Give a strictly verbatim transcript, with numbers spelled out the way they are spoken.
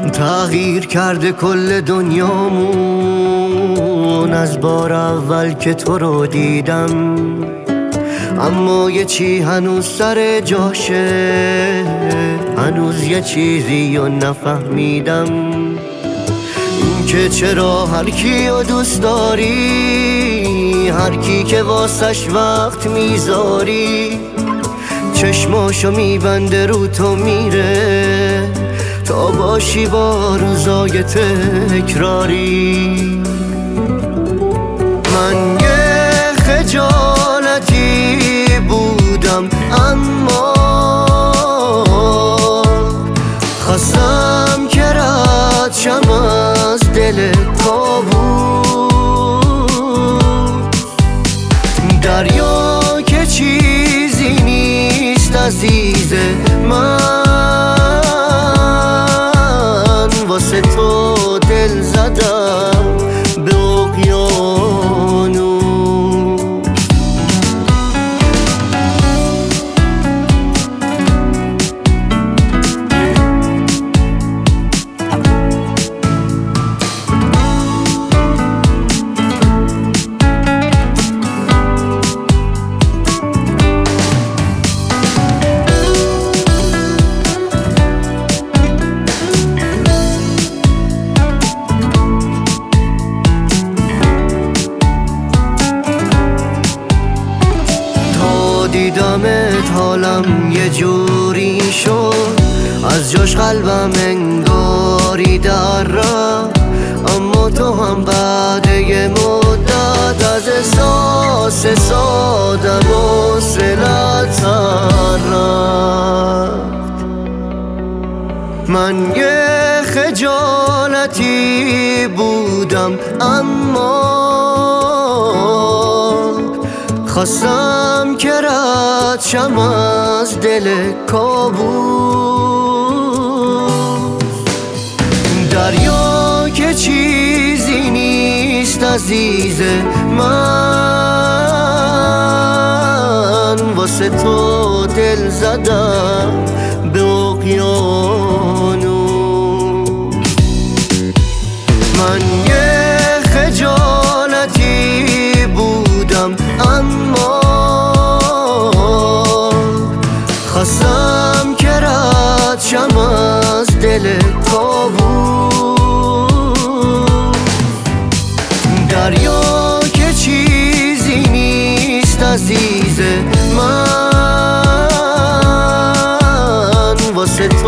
تغییر کرده کل دنیامون از بار اول که تو رو دیدم، اما یه چی هنوز سر جاشه، هنوز یه چیزی رو نفهمیدم، این که چرا هر کی رو دوست داری، هر کی که واسش وقت میذاری، چشماشو میبنده رو تو میره تا باشی با روزای تکراری. من یه خجالتی بودم، اما خواستم که رد شم از دل کابوس. دریا که چیزی نیست عزیز من، واسه تو دل زدم به اقیانوس. دیدمت حالم یه جوری شد، از جاش قلبم انگاری در رفت، اما تو هم بعد یه مدت از احساس سادم و حوصله‌ات رفت. من یه خجالتی بودم، اما خواستم که رد شم از دل کابوس. دریا که چیزی نیست عزیز من، واسه تو دل زدم به اقیانوس. من یه خجالتی بودم، اما خواستم که رد شم از دل کابوس. دریا که چیزی نیست عزیز من، واسه